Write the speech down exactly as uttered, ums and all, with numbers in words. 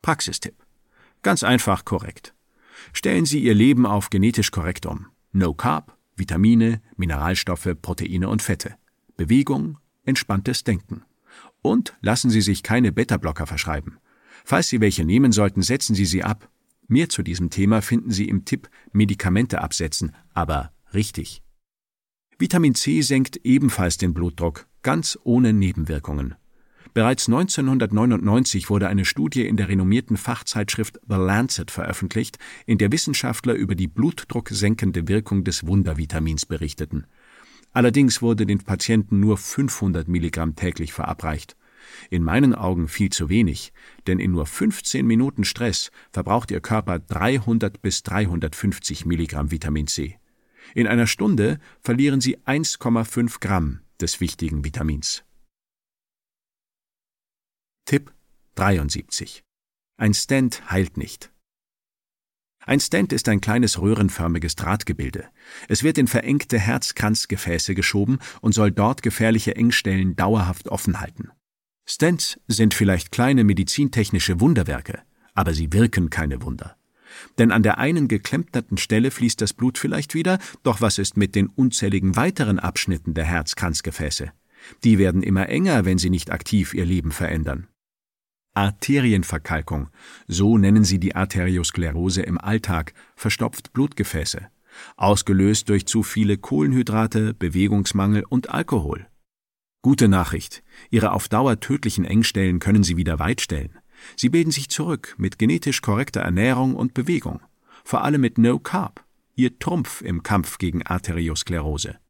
Praxistipp. Ganz einfach korrekt. Stellen Sie Ihr Leben auf genetisch korrekt um. No Carb, Vitamine, Mineralstoffe, Proteine und Fette. Bewegung, entspanntes Denken. Und lassen Sie sich keine Beta-Blocker verschreiben. Falls Sie welche nehmen sollten, setzen Sie sie ab. Mehr zu diesem Thema finden Sie im Tipp Medikamente absetzen, aber richtig. Vitamin C senkt ebenfalls den Blutdruck, ganz ohne Nebenwirkungen. Bereits neunzehnhundertneunundneunzig wurde eine Studie in der renommierten Fachzeitschrift The Lancet veröffentlicht, in der Wissenschaftler über die blutdrucksenkende Wirkung des Wundervitamins berichteten. Allerdings wurde den Patienten nur fünfhundert Milligramm täglich verabreicht. In meinen Augen viel zu wenig, denn in nur fünfzehn Minuten Stress verbraucht Ihr Körper dreihundert bis dreihundertfünfzig Milligramm Vitamin C. In einer Stunde verlieren Sie eins Komma fünf Gramm des wichtigen Vitamins. Tipp dreiundsiebzig. Ein Stent heilt nicht. Ein Stent ist ein kleines röhrenförmiges Drahtgebilde. Es wird in verengte Herzkranzgefäße geschoben und soll dort gefährliche Engstellen dauerhaft offen halten. Stents sind vielleicht kleine medizintechnische Wunderwerke, aber sie wirken keine Wunder. Denn an der einen geklempnerten Stelle fließt das Blut vielleicht wieder, doch was ist mit den unzähligen weiteren Abschnitten der Herzkranzgefäße? Die werden immer enger, wenn sie nicht aktiv ihr Leben verändern. Arterienverkalkung, so nennen sie die Arteriosklerose im Alltag, verstopft Blutgefäße, ausgelöst durch zu viele Kohlenhydrate, Bewegungsmangel und Alkohol. Gute Nachricht, Ihre auf Dauer tödlichen Engstellen können Sie wieder weitstellen. Sie bilden sich zurück mit genetisch korrekter Ernährung und Bewegung, vor allem mit No Carb, Ihr Trumpf im Kampf gegen Arteriosklerose.